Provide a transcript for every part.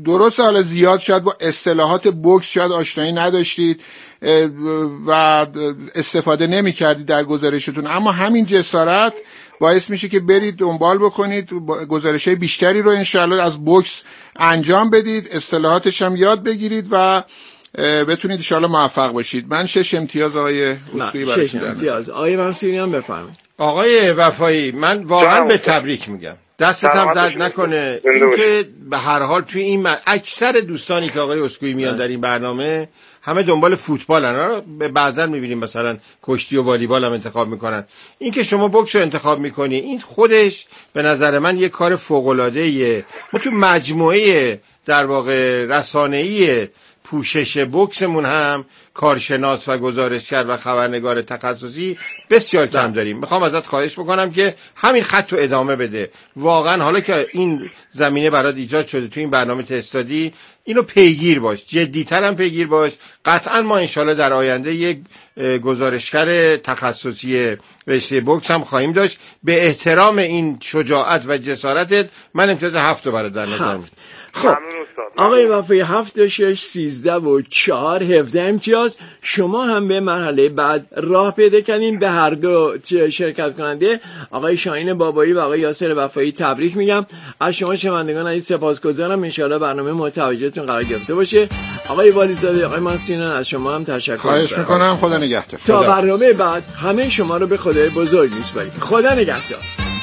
درست حالا زیاد شاید با اصطلاحات بوکس شاید آشنایی نداشتید و استفاده نمی کردید در گزارشتون، اما همین جسارت باعث میشه که برید دنبال بکنید، گزارش‌های بیشتری رو انشاءالله از بوکس انجام بدید، اصطلاحاتش هم یاد بگیرید و بتونید انشاءالله موفق باشید. من 6 امتیاز آقای اسکوئی براتون دارم. آقای منصوری هم بفرمایید. آقای وفایی، من واقعا به تبریک میگم، دستت هم درد نکنه. اینکه به هر حال توی این اکثر دوستانی که آقای اسکوئی میان در این برنامه همه دنبال فوتبالن، بعضا میبینیم مثلا کشتی و والیبال هم انتخاب میکنن. این که شما بوکس رو انتخاب میکنی، این خودش به نظر من یک کار فوق‌العاده‌ایه. ما تو مجموعه در واقع رسانه‌ای پوشش بوکسمون هم کارشناس و گزارشگر و خبرنگار تخصصی بسیار کم داریم. میخوام ازت خواهش بکنم که همین خط رو ادامه بده. واقعا حالا که این زمینه برات ایجاد شده تو این برنامه تستادی، اینو پیگیر باش، جدی‌تر هم پیگیر باش. قطعا ما انشالله در آینده یک گزارشگر تخصصی رشته بوکس هم خواهیم داشت. به احترام این شجاعت و جسارتت من امتیاز 7 رو برات در نظر میگیرم. خب آقای وفایی 7 6 13 و 4 17 امتیاز. شما هم به مرحله بعد راه پیدا کردین. به هر دو شرکت کننده آقای شاهین بابایی و آقای یاسر وفایی تبریک میگم. از شما شنوندگان عزیز سپاسگزارم. ان شاءالله برنامه متوجهتون قرار گرفته باشه. آقای والیزاده، آقای منصوری، از شما هم تشکر خواهش میکنم. خدا نگهدار. تا برنامه بعد همه شما رو به خدای بزرگ میسپاریم. خدا نگهدار.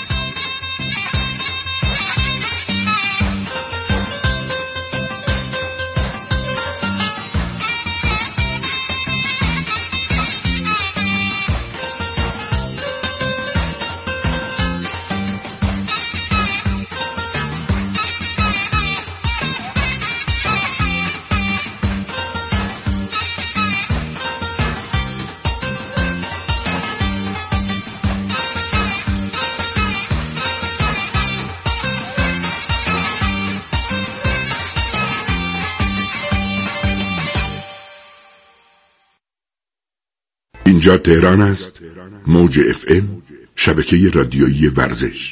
اینجا تهران است. موج FM، شبکه رادیویی ورزش.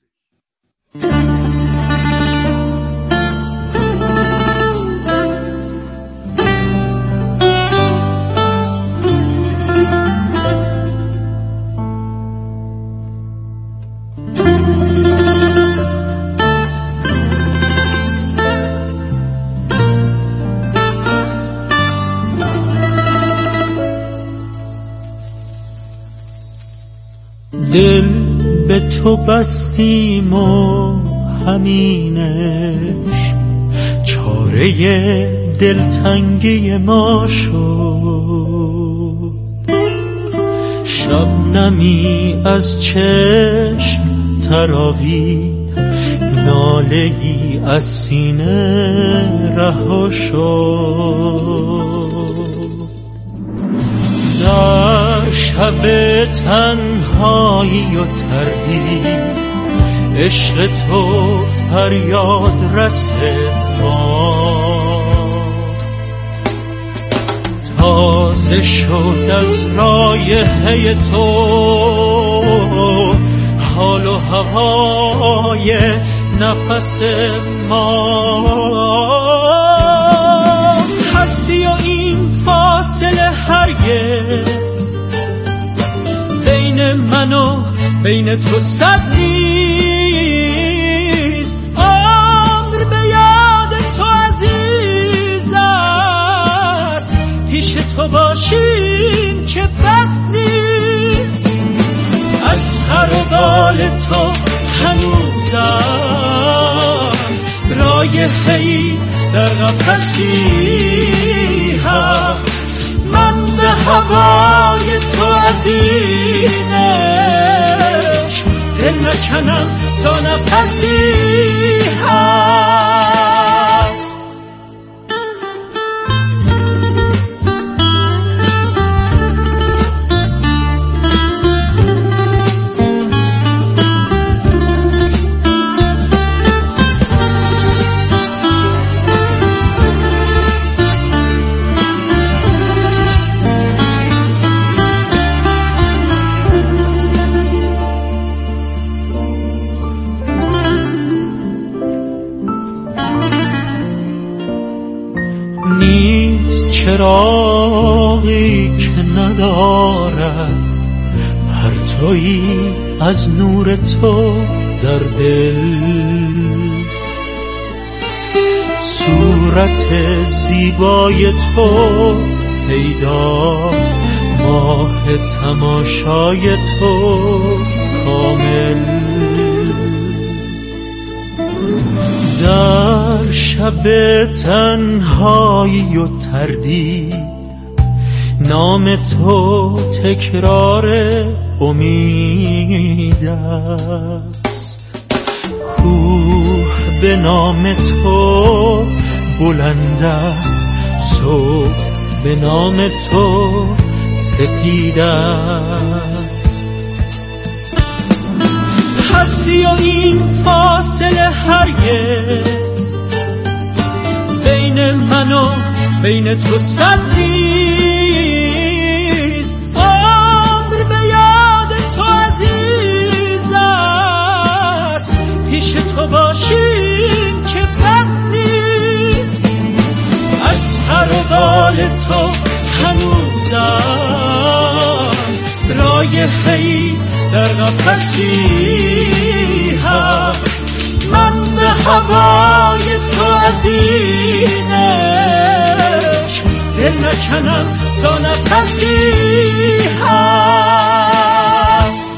دل به تو بستیم و همینش چاره دلتنگی ما شد. شبنمی از چشم تراوید، ناله ای از سینه رها شد. در شب تنهایی و تردید، عشق تو فریاد رس ما تازه شد. از رایحه تو حال و هوای نفس ما. هستی و این فاصله هرگز بین من و بین تو صد نیست. عمر به یاد تو عزیز است، پیش تو باشیم که بد نیست. از پر و بال تو هنوزم رایحه‌ای در قفسی هست. من به هوای تو از این عشق دل نکنم تا نفسی هست. نیست چراغی که ندارد پرتویی از نور تو در دل. صورت زیبای تو پیدا، ماه تماشای تو کامل. در شب تنهایی و تردید نام تو تکرار امید است. کوه به نام تو بلند است، صبح به نام تو سپید است. هستی و این فاصله هرگز بین من و بین تو صد نیست. عمر به یاد تو عزیز است، پیش تو باشیم که بد نیست. از پر و بال تو هنوزم رایحه‌ای در قفسی هست. من به هوای تو از این عشق دل نکنم تا نفسی هست.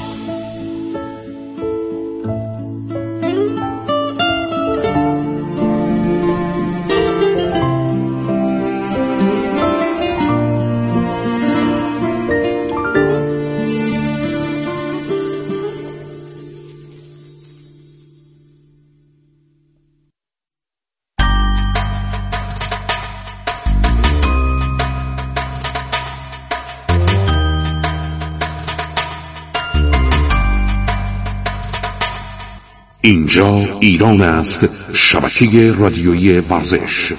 اینجا ایران است، شبکه رادیویی ورزش.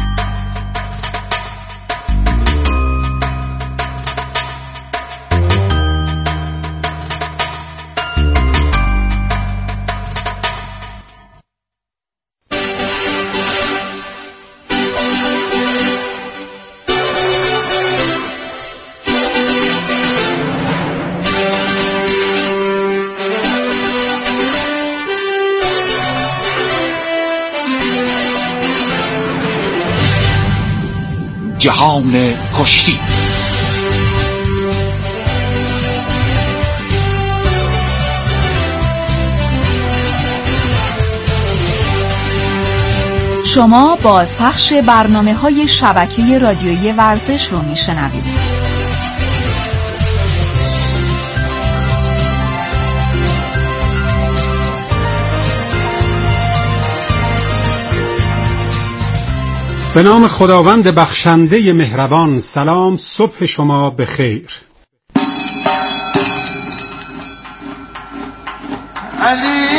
جهان کشتی. شما بازپخش برنامه‌های شبکه رادیویی ورزش رو میشنوید. به نام خداوند بخشنده مهربان. سلام، صبح شما بخیر. علی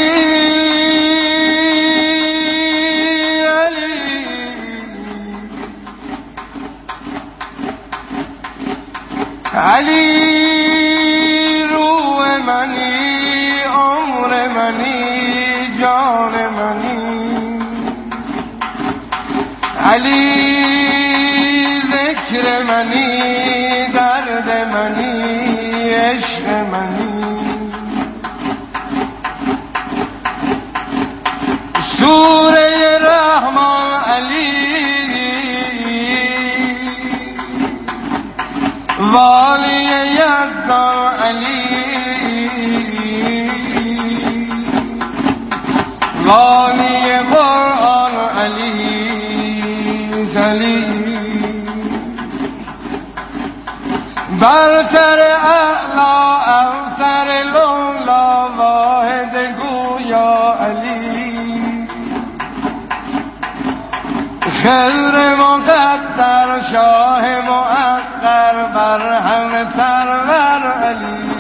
علی روح منی، عمر منی، جان منی. علی ذکر منی، درد منی، عشق منی. سوره رحمان علی، والی یزدان علی، والی قرآن علی، برتر اعلا افسر لولا واحد گویا علی. خضر مقدر شاه مؤقر بر همه سرور علی.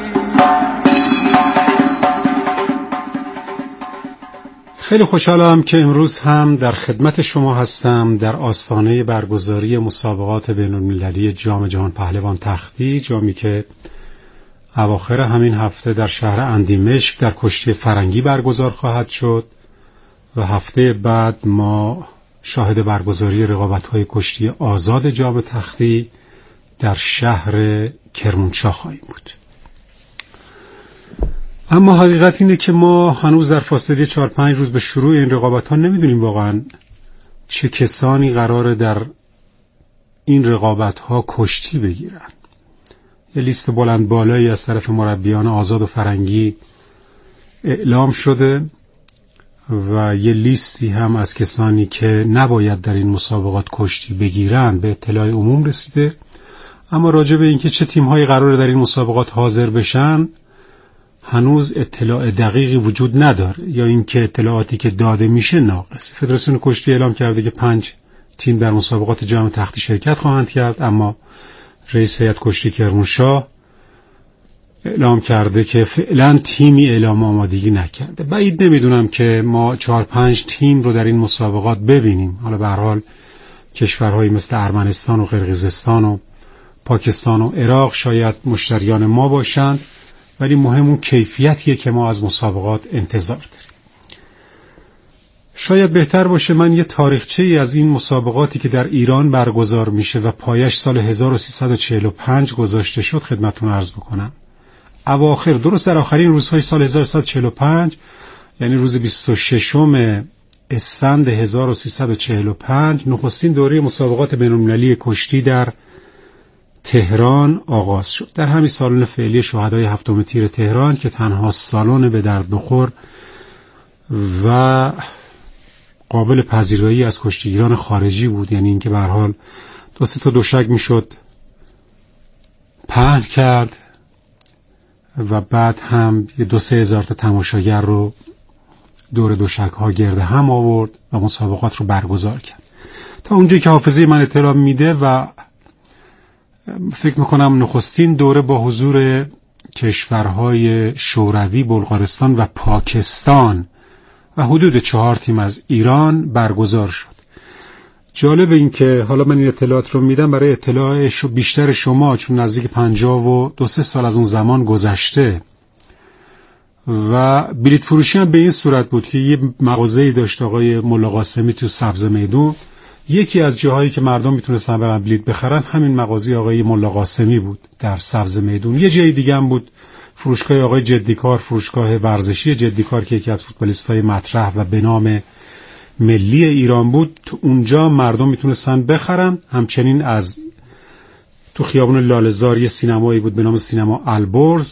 خیلی خوشحالم که امروز هم در خدمت شما هستم در آستانه برگزاری مسابقات بین‌المللی جام جهان پهلوان تختی، جامی که اواخر همین هفته در شهر اندیمشک در کشتی فرنگی برگزار خواهد شد و هفته بعد ما شاهد برگزاری رقابت‌های کشتی آزاد جام تختی در شهر کرمانشاه خواهیم بود. اما حقیقت اینه که ما هنوز در فاصله 4-5 روز به شروع این رقابت‌ها نمیدونیم واقعاً چه کسانی قراره در این رقابت‌ها کشتی بگیرن. یه لیست بلند بالایی از طرف مربیان آزاد و فرنگی اعلام شده و یه لیستی هم از کسانی که نباید در این مسابقات کشتی بگیرن به اطلاع عموم رسیده. اما راجع به اینکه چه تیم‌هایی قراره در این مسابقات حاضر بشن هنوز اطلاع دقیقی وجود نداره، یا اینکه اطلاعاتی که داده میشه ناقص. فدراسیون کشتی اعلام کرده که 5 تیم در مسابقات جام تختی شرکت خواهند کرد، اما رئیس هیئت کشتی کرمانشاه اعلام کرده که فعلا تیمی اعلام آمادگی نکرده. بعید نمیدونم که ما 4-5 تیم رو در این مسابقات ببینیم. حالا به هر حال کشورهایی مثل ارمنستان و قرقیزستان و پاکستان و عراق شاید مشتریان ما باشند، ولی مهم اون کیفیتیه که ما از مسابقات انتظار داریم. شاید بهتر باشه من یه تاریخچه‌ای از این مسابقاتی که در ایران برگزار میشه و پایش سال 1345 گذاشته شد خدمتتون عرض بکنم. اواخر درست در آخرین روزهای سال 1345 یعنی روز 26 اسفند 1345 نخستین دوره مسابقات بین‌المللی کشتی در تهران آغاز شد. در همین سالن فعلی شهدای 7 تیر تهران که تنها سالن به درد بخور و قابل پذیرایی از کشتیگیران خارجی بود، یعنی اینکه به هر حال 2-3 تا دوشک میشد پهن کرد و بعد هم 2-3 هزار تا تماشاگر رو دور دوشک ها گرد هم آورد و مسابقات رو برگزار کرد. تا اونجایی که حافظه من اطلاع میده و فکر میکنم نخستین دوره با حضور کشورهای شوروی، بلغارستان و پاکستان و حدود 4 تیم از ایران برگزار شد. جالب این که حالا من این اطلاعات رو میدم برای اطلاع بیشتر شما، چون نزدیک 52-3 سال از اون زمان گذشته و بلیط فروشی هم به این صورت بود که یه مغازه‌ای داشت آقای ملا قاسمی تو سبز میدون. یکی از جاهایی که مردم میتونستن برن بلیط بخرن همین مغازه آقای ملا قاسمی بود در سبز میدون. یه جای دیگه هم بود فروشگاه آقای جدیکار، فروشگاه ورزشی جدیکار که یکی از فوتبالیستای مطرح و به نام ملی ایران بود. تو اونجا مردم میتونستن بخرن. همچنین از تو خیابون لاله‌زار یه سینمایی بود به نام سینما البرز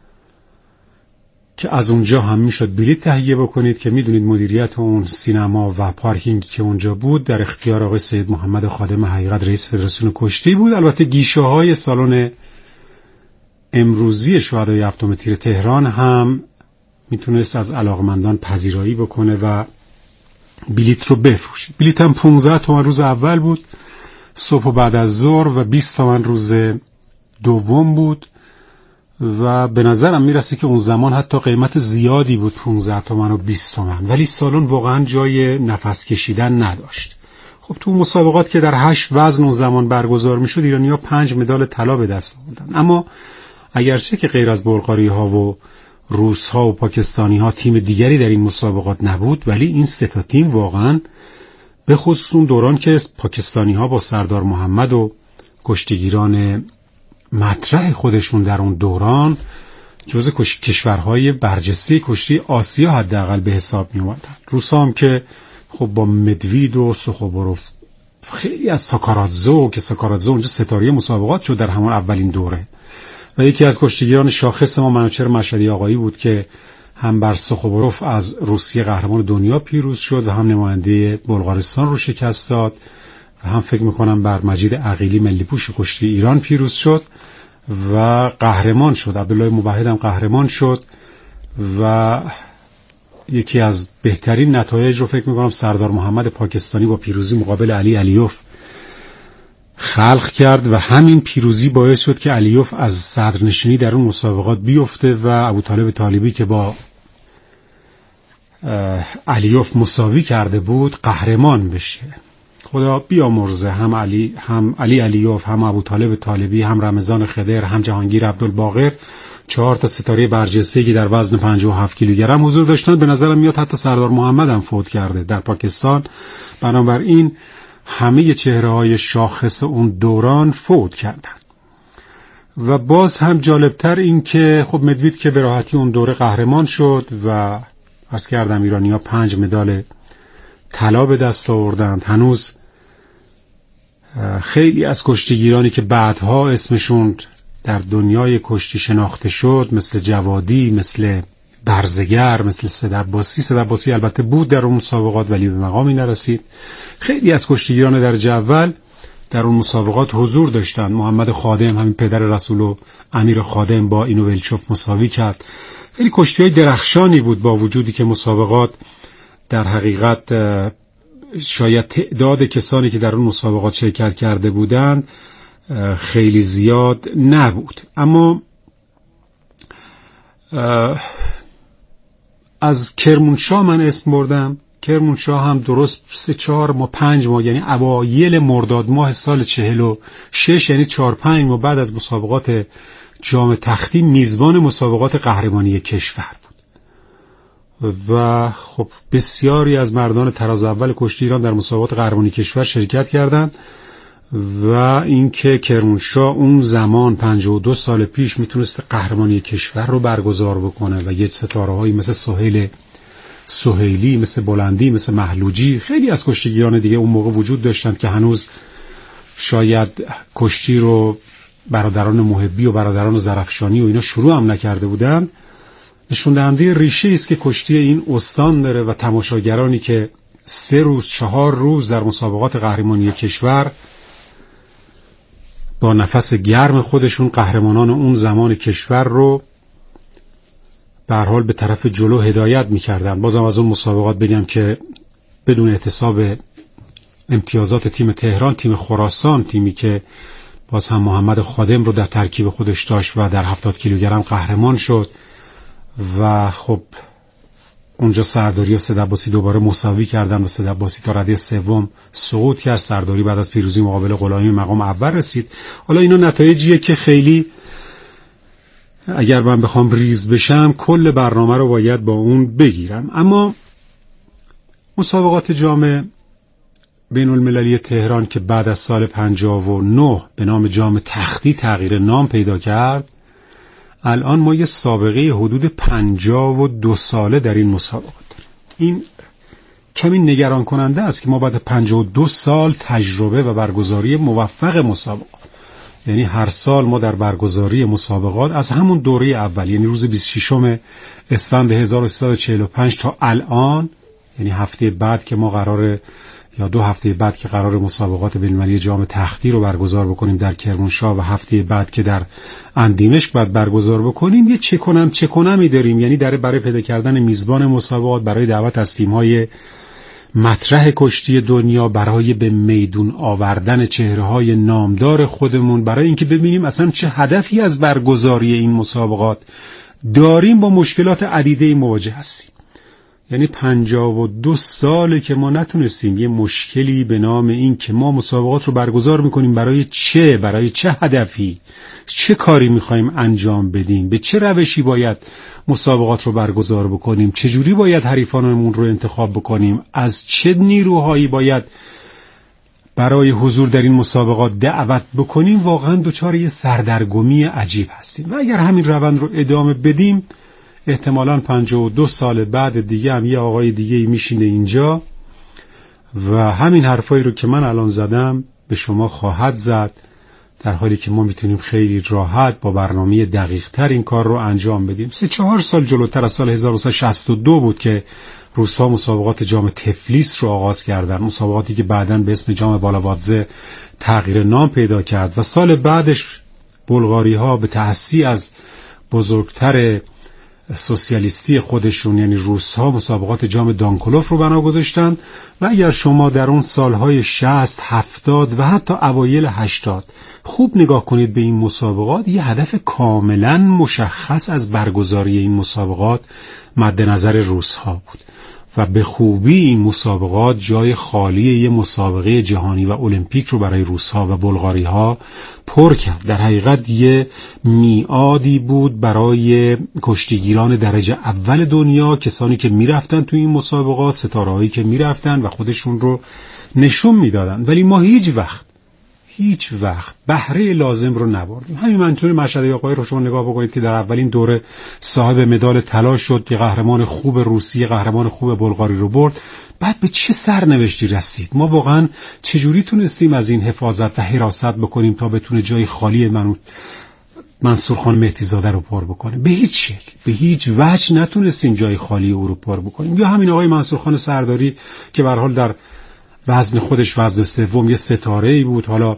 که از اونجا هم میشد بلیط تهیه بکنید که میدونید مدیریت اون سینما و پارکینگی که اونجا بود در اختیار آقای سید محمد خادم حقیقت رئیس فدراسیون کشتی بود. البته گیشه‌های سالن امروزی شهدای 7 تیر تهران هم میتونست از علاقمندان پذیرایی بکنه و بلیط رو بفروشه. بلیط هم 15 تومن روز اول بود، صبح و بعد از ظهر، و 20 تومن روز دوم بود و به نظرم میرسه که اون زمان حتی قیمت زیادی بود، 15 تومن و 20 تومن، ولی سالن واقعا جای نفس کشیدن نداشت. خب تو مسابقات که در 8 وزن اون زمان برگزار میشد ایرانی‌ها 5 مدال طلا به دست آوردن. اما اگرچه که غیر از بلغاری‌ها و روس‌ها و پاکستانی‌ها تیم دیگری در این مسابقات نبود، ولی این 3 تا تیم واقعا به خصوص اون دوران که پاکستانی‌ها با سردار محمد و کشتیگیران مطرح خودشون در اون دوران جزو کشورهای برجسته کشتی آسیا حداقل به حساب می اومدن. روس‌ها هم که خب با مدوید و سخوبروف خیلی از ساکارادزو که ساکارادزو اونجا ستاره مسابقات شد در همون اولین دوره و یکی از کشتیگیران شاخص ما منوچهر مشهدی آقایی بود که هم بر سخوبروف از روسیه قهرمان دنیا پیروز شد و هم نماینده بلغارستان رو شکست داد و هم فکر میکنم بر مجید عقیلی ملی پوش کشتی ایران پیروز شد و قهرمان شد. عبدالله موحد هم قهرمان شد و یکی از بهترین نتایج رو فکر میکنم سردار محمد پاکستانی با پیروزی مقابل علی علیوف خلق کرد و همین پیروزی باعث شد که علیوف از صدرنشینی در اون مسابقات بیفته و ابوطالب طالبی که با علیوف مساوی کرده بود قهرمان بشه. خدا بیامرزه هم علی علیوف، هم ابوطالب طالبی، هم رمضان خضر، هم جهانگیر عبدالباقر 4 تا ستاره برجسته‌ای که در وزن 57 کیلوگرم حضور داشتن. به نظرم میاد حتی سردار محمد هم فوت کرده در پاکستان. بنابراین همه چهره‌های شاخص اون دوران فوت کردند. و باز هم جالبتر این که خب مدوید که به راحتی اون دوره قهرمان شد و عرض کردم ایرانی‌ها 5 مدال طلا به دست آوردند. هنوز خیلی از کشتیگیرانی که بعدها اسمشون در دنیای کشتی شناخته شد، مثل جوادی، مثل برزگر، مثل سید البته بود در اون مسابقات ولی به مقامی نرسید. خیلی از کشتیگیران درجه اول در اون مسابقات حضور داشتند. محمد خادم، همین پدر رسول و امیر خادم، با اینو ولچوف مساوی کرد. خیلی کشتی‌های درخشانی بود، با وجودی که مسابقات در حقیقت شاید تعداد کسانی که در اون مسابقات شرکت کرده بودند خیلی زیاد نبود. اما از کرمانشاه من اسم بردم. کرمانشاه هم درست 3-4 ماه 5 ماه، یعنی اوایل مرداد ماه سال 46، یعنی 4-5 ماه بعد از مسابقات جام تختی، میزبان مسابقات قهرمانی کشور بود. و خب بسیاری از مردان تراز اول کشتی ایران در مسابقات قهرمانی کشور شرکت کردند و اینکه کرمانشاه اون زمان 52 سال پیش میتونست قهرمانی کشور رو برگزار بکنه و یه ستاره‌هایی مثل سهیلی، مثل بلندی، مثل محلوجی، خیلی از کشتیگیران دیگه اون موقع وجود داشتند که هنوز شاید کشتی رو برادران محبی و برادران زرفشانی و اینا شروع هم نکرده بودن. نشون دهنده ریشه است که کشتی این استان داره و تماشاگرانی که 3-4 روز در مسابقات قهرمانی کشور با نفس گرم خودشون قهرمانان اون زمان کشور رو به هر حال به طرف جلو هدایت می‌کردن. بازم از اون مسابقات بگم که بدون احتساب امتیازات تیم تهران، تیم خراسان، تیمی که باز هم محمد خادم رو در ترکیب خودش داشت و در 70 کیلوگرم قهرمان شد و خب اونجا سرداری و سید عباسی دوباره مساوی کردن و سید عباسی تا رده سوم سقوط کرد. سرداری بعد از پیروزی مقابل غلامی مقام اول رسید. حالا اینا نتایجیه که خیلی اگر من بخوام ریز بشم کل برنامه رو باید با اون بگیرم. اما مسابقات جام بین المللی تهران که بعد از سال 59 به نام جام تختی تغییر نام پیدا کرد، الان ما یه سابقه حدود 52 ساله در این مسابقات داریم. این کمی نگران کننده است که ما بعد 52 سال تجربه و برگزاری موفق مسابقات، یعنی هر سال ما در برگزاری مسابقات از همون دوره اول، یعنی روز 26 اسفند 1345 تا الان، یعنی هفته بعد که ما قراره یا 2 هفته بعد که قرار مسابقات بین‌المللی جام تختی رو برگزار بکنیم در کرمانشاه و هفته بعد که در اندیمشق بعد برگزار بکنیم، یه چه کنمی داریم. یعنی برای پیدا کردن میزبان مسابقات، برای دعوت از تیم‌های مطرح کشتی دنیا، برای به میدون آوردن چهره‌های نامدار خودمون، برای اینکه ببینیم اصلا چه هدفی از برگزاری این مسابقات داریم. با مشکلات عدیده‌ای مواجه هستیم. یعنی 52 ساله که ما نتونستیم یه مشکلی به نام این که ما مسابقات رو برگزار میکنیم برای چه هدفی، چه کاری میخوایم انجام بدیم، به چه روشی باید مسابقات رو برگزار بکنیم، چجوری باید حریفانمون رو انتخاب بکنیم، از چه نیروهایی باید برای حضور در این مسابقات دعوت بکنیم، واقعا دچار یه سردرگمی عجیب هستیم. و اگر همین روند رو ادامه بدیم، احتمالاً 52 سال بعد دیگه هم یه آقای دیگه میشینه اینجا و همین حرفایی رو که من الان زدم به شما خواهد زد، در حالی که ما میتونیم خیلی راحت با برنامه دقیق تر این کار رو انجام بدیم. 3-4 سال جلوتر از سال 1962 بود که روس‌ها مسابقات جام تفلیس رو آغاز کردن، مسابقاتی که بعداً به اسم جام بالاوادزه تغییر نام پیدا کرد و سال بعدش بلغاری‌ها به تأسی از بزرگتر سوسیالیستی خودشون یعنی روس‌ها مسابقات جام دانکولوف رو بنا گذاشتن. و اگر شما در اون سالهای 60، 70 و حتی اوایل 80 خوب نگاه کنید به این مسابقات، یه هدف کاملا مشخص از برگزاری این مسابقات مد نظر روس‌ها بود و به خوبی این مسابقات جای خالی یه مسابقه جهانی و المپیک رو برای روس‌ها و بلغاری‌ها پر کرد. در حقیقت یه میعادی بود برای کشتیگیران درجه اول دنیا، کسانی که میرفتن تو این مسابقات، ستاره‌هایی که میرفتن و خودشون رو نشون میدادن، ولی ما هیچ وقت بهره لازم رو نبردیم. همین منطور مشهد یاقوی رو شما نگاه بکنید که در اولین دوره صاحب مدال طلا شد، یه قهرمان خوب روسی، قهرمان خوب بلغاری رو برد. بعد به چه سرنوشتی رسید؟ ما واقعا چجوری تونستیم از این حفاظت و حراست بکنیم تا بتونه جای خالی منصور خان مهدیزاده رو پر بکنه؟ به هیچ شکل، به هیچ وجه نتونستیم جای خالی او رو پر بکنیم. یا همین آقای منصور خان سرداری که به هر حال در وزن خودش وزن سوم یه ستاره‌ای بود، حالا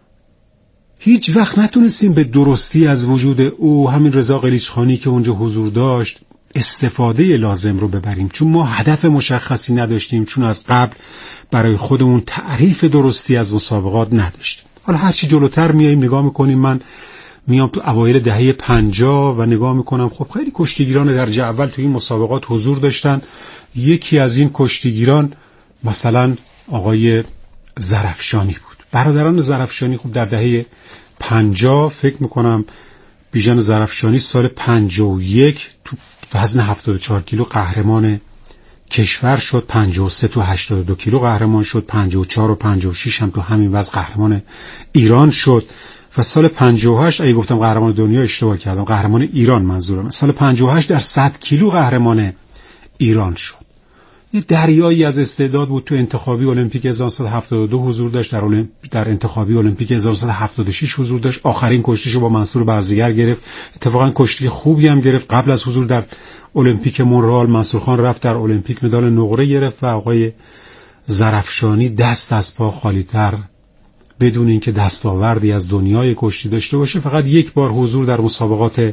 هیچ وقت نتونستیم به درستی از وجود او، همین رضا قلیچخانی که اونجا حضور داشت، استفاده لازم رو ببریم، چون ما هدف مشخصی نداشتیم، چون از قبل برای خودمون تعریف درستی از مسابقات نداشتیم. حالا هرچی جلوتر میاییم نگاه میکنیم، من میام تو اوایل دهه 50 و نگاه میکنم خب خیلی کشتیگیران درجه اول تو این مسابقات حضور داشتن. یکی از این کشتیگیران مثلا آقای زرفشانی بود. برادران زرفشانی خب در دهه 50 فکر میکنم بیژن زرفشانی سال 51 تو وزن 74 کیلو قهرمان کشور شد، 53 تو 82 کیلو قهرمان شد، 54 و 56 هم تو همین وزن قهرمان ایران شد و سال 58 اگه گفتم قهرمان دنیا اشتباه کردم، قهرمان ایران منظورم، سال 58 در 100 کیلو قهرمان ایران شد. یه دریایی از استعداد بود. تو انتخابی المپیک 1972 حضور داشت، در انتخابی المپیک 1976 حضور داشت. آخرین کشتیشو با منصور برزگر گرفت. اتفاقا کشتی خوبی هم گرفت. قبل از حضور در المپیک مونرال منصور خان رفت در المپیک مدال نقره گرفت و آقای زرفشانی دست از پا خالی‌تر بدون اینکه دستاوردی از دنیای کشتی داشته باشه فقط یک بار حضور در مسابقات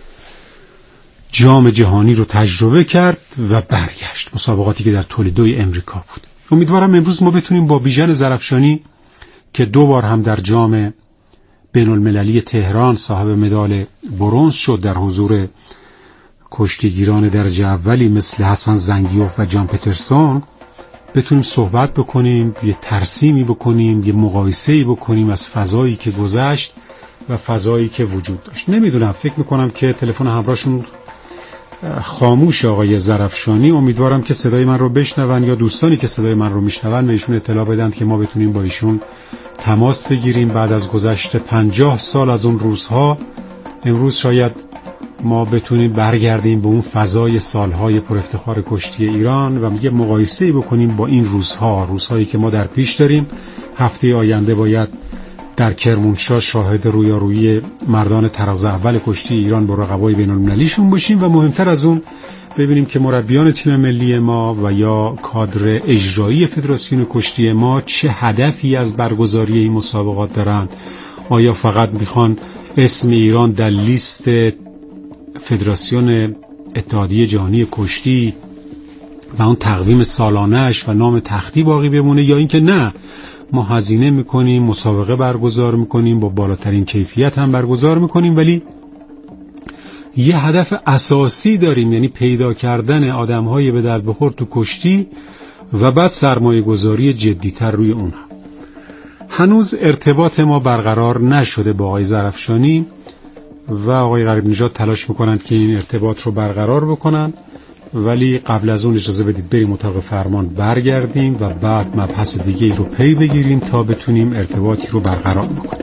جام جهانی رو تجربه کرد و برگشت. مسابقاتی که در تولیدوی امریکا بود. امیدوارم امروز ما بتونیم با بیژن زرفشانی که 2 بار هم در جام بین المللی تهران صاحب مدال برنز شد در حضور کشتیگیران درجه اولی مثل حسن زنگیوف و جان پترسون، بتونیم صحبت بکنیم، یه ترسیمی بکنیم، یه مقایسه‌ای بکنیم از فضایی که گذشت و فضایی که وجود داشت. نمیدونم، فکر میکنم که تلفن همراهشون خاموش آقای زرفشانی. امیدوارم که صدای من رو بشنون یا دوستانی که صدای من رو میشنون بهشون اطلاع بدن که ما بتونیم با ایشون تماس بگیریم. بعد از گذشت 50 سال از اون روزها، امروز شاید ما بتونیم برگردیم به اون فضای سالهای پر افتخار کشتی ایران و یه مقایسه‌ای بکنیم با این روزهایی که ما در پیش داریم. هفته آینده باید در کرمانشاه شاهد رویارویی مردان تراز اول کشتی ایران با رقبای بین‌المللیشون باشیم و مهمتر از اون ببینیم که مربیان تیم ملی ما و یا کادر اجرایی فدراسیون کشتی ما چه هدفی از برگزاری این مسابقات دارند. آیا فقط میخوان اسم ایران در لیست فدراسیون اتحادیه جهانی کشتی و اون تقویم سالانه‌اش و نام تختی باقی بمونه، یا اینکه نه، ما هزینه میکنیم، مسابقه برگزار میکنیم، با بالاترین کیفیت هم برگزار میکنیم، ولی یه هدف اساسی داریم، یعنی پیدا کردن آدم‌های به درد بخور تو کشتی و بعد سرمایه گذاری جدی‌تر روی اونها. هنوز ارتباط ما برقرار نشده با آقای زرفشانی و آقای غریب نژاد تلاش میکنند که این ارتباط رو برقرار بکنن، ولی قبل از اون اجازه بدید بریم اتاق فرمان برگردیم و بعد مبحث دیگه رو پی بگیریم تا بتونیم ارتباطی رو برقرار بکنیم.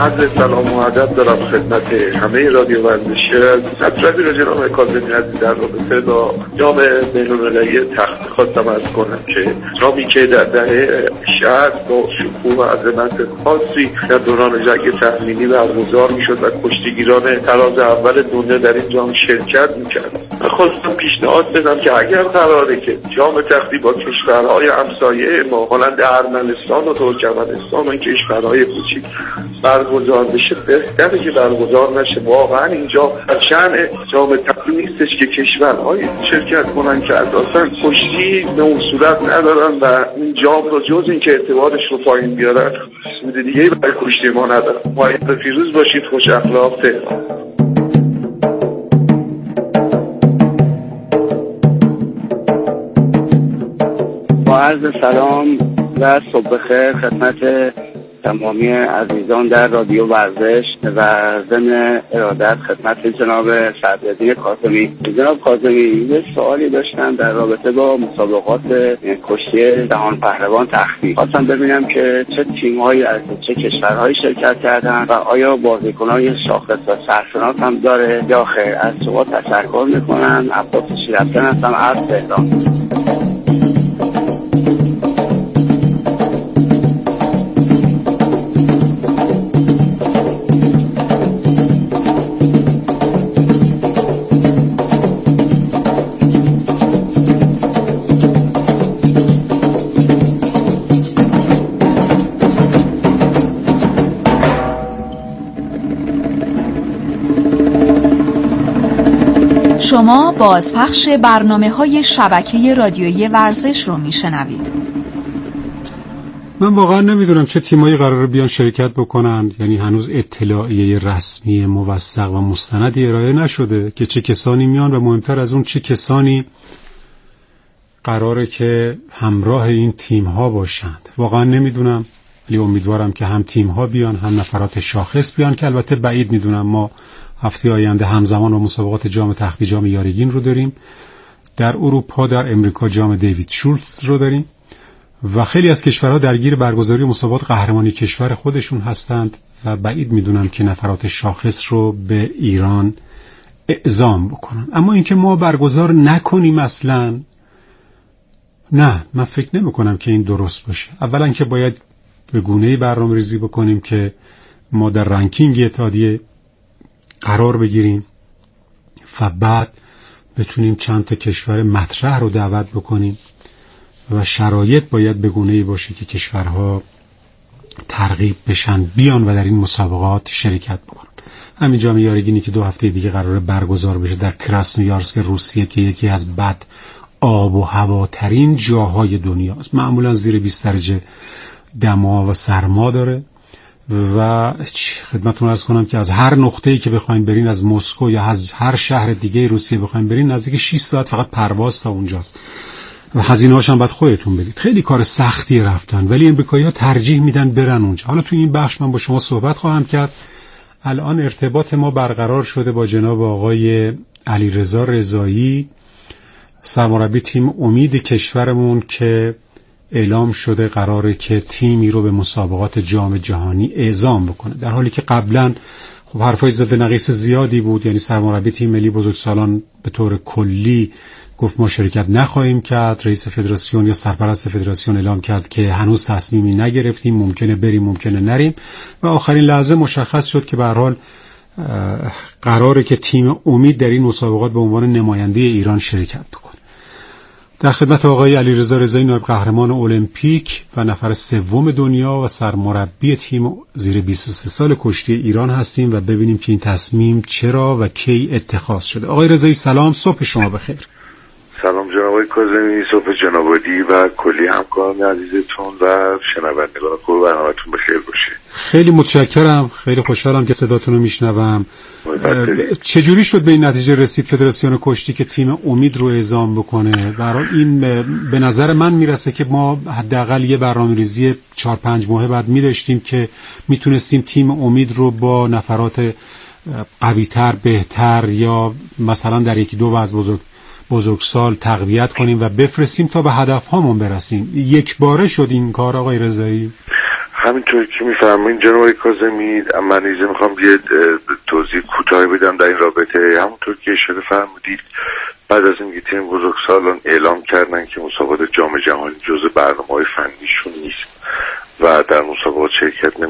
عرض سلام و ادب دارم خدمت همه رادیو ورزشی. مطلبی را جناب کاظمی عزیز در رابطه با جام بین‌المللی تختی خواستم عرض کنم که جامی که در دهه 60 با شکوه و عظمت خاصی در دوران جنگ تحمیلی برگزار میشد و کشتیگیران تراز اول دنیا در این جام شرکت میکردند. من خواستم پیشنهاد بدم که اگر قراره که جام تختی با کشورهای همسایه ما مانند ارمنستان و ترکمنستان و کشورهای کوچیک برگزار بشه، بهتره که برگزار نشه. واقعا اینجا شأن جام تختی نیستش که کشورهای شرکت کنن که اساسا کشتی به اون صورت ندارن و این جام رو جز این که اعتبارش رو پایین بیارن سود دیگه برای کشتی ما ندارن. مایه پیروز باشید. خوش اخلاق. تهران. با عرض سلام و صبح بخیر خدمت تمامی عزیزان در رادیو ورزش و ضمن ارادت خدمت جناب سعدالدین کاظمی. جناب کاظمی، یه سوالی داشتم در رابطه با مسابقات کشتی جهان پهلوان تختی. خواستم ببینم که چه تیم‌هایی از چه کشورهایی شرکت کردن و آیا بازیکن‌های شاخص و سرشناس هم داره یا خیر. از شما تشکر می‌کنم. عباس شیرافکن هستم از تهران. شما بازپخش برنامه‌های شبکه رادیویی ورزش رو میشنوید. من واقعا نمیدونم چه تیمایی قراره بیان شرکت بکنن. یعنی هنوز اطلاعیه رسمی موثق و مستندی ارائه نشده که چه کسانی میان و مهمتر از اون چه کسانی قراره که همراه این تیم‌ها باشند. واقعا نمیدونم، ولی امیدوارم که هم تیم‌ها بیان هم نفرات شاخص بیان که البته بعید میدونم. ما هفته آینده همزمان با مسابقات جام تختی جام یاریگین رو داریم. در اروپا در امریکا جام دیوید شولتز رو داریم و خیلی از کشورها درگیر برگزاری مسابقات قهرمانی کشور خودشون هستند و بعید میدونم که نفرات شاخص رو به ایران اعزام بکنن. اما اینکه ما برگزار نکنیم اصلا نه، من فکر نمی کنم که این درست باشه. اولا که باید به گونه‌ای برنامه‌ریزی بکنیم که ما در رنکینگ اتحادیه قرار بگیریم و بعد بتونیم چند تا کشور مطرح رو دعوت بکنیم و شرایط باید به گونه‌ای باشه که کشورها ترغیب بشن بیان و در این مسابقات شرکت بکنن. همین جام یاریگینی که 2 هفته دیگه قراره برگزار بشه در کراسنویارسک روسیه که یکی از بد آب و هواترین جاهای دنیاست، معمولا زیر 20 درجه دما و سرما داره و خدمتتون عرض کنم که از هر نقطه‌ای که بخواید برین، از مسکو یا از هر شهر دیگه روسیه بخواید برین، نزدیک 6 ساعت فقط پرواز تا اونجاست و هزینه‌هاش هم باید خودتون بدید. خیلی کار سختی رفتن، ولی امریکایی‌ها ترجیح میدن برن اونجا. حالا تو این بخش من با شما صحبت خواهم کرد. الان ارتباط ما برقرار شده با جناب آقای علیرضا رضایی، سرمربی تیم امید کشورمون که اعلام شده قراره که تیمی رو به مسابقات جام جهانی اعزام بکنه، در حالی که قبلا خب حرفای زده نقیص زیادی بود. یعنی سرمربی تیم ملی بزرگسالان به طور کلی گفت ما شرکت نخواهیم کرد. رئیس فدراسیون یا سرپرست فدراسیون اعلام کرد که هنوز تصمیمی نگرفتیم، ممکنه بریم ممکنه نریم و آخرین لحظه مشخص شد که به هر حال قراره که تیم امید در این مسابقات به عنوان نماینده ایران شرکت بکنه. در خدمت آقای علیرضا رضایی، نایب قهرمان المپیک و نفر 3 دنیا و سرمربی تیم زیر 23 سال کشتی ایران هستیم و ببینیم که این تصمیم چرا و کی اتخاذ شده. آقای رضایی سلام، صبح شما بخیر. سلام جناب آقای کاظمی، صبح جناب عالی و کلی همکاران عزیزتون و شنوندگان کل برنامه‌تون بخیر باشه. خیلی متشکرم، خیلی خوشحالم که صداتون رو میشنوم. چجوری شد به این نتیجه رسید فدراسیون کشتی که تیم امید رو اعزام بکنه؟ برای این به نظر من میرسه که ما حداقل یه برنامه‌ریزی 4-5 ماهه بعد می‌داشتیم که میتونستیم تیم امید رو با نفرات قوی‌تر، بهتر یا مثلا در 1-2 وضع بزرگسال تقویت کنیم و بفرستیم تا به هدفهامون برسیم. یک باره شد این کار آقای رضایی؟ همینطور که میفهمین جناب کاظمی، من نیز میخوام یه توضیح کوتاهی بدم در این رابطه. همونطور که اشاره فرمودید بعد از اینکه تیم بزرگسالان اعلام کردن که مسابقات جام جهانی جزء برنامه‌های فنیشون نیست و در مسابقات شرکت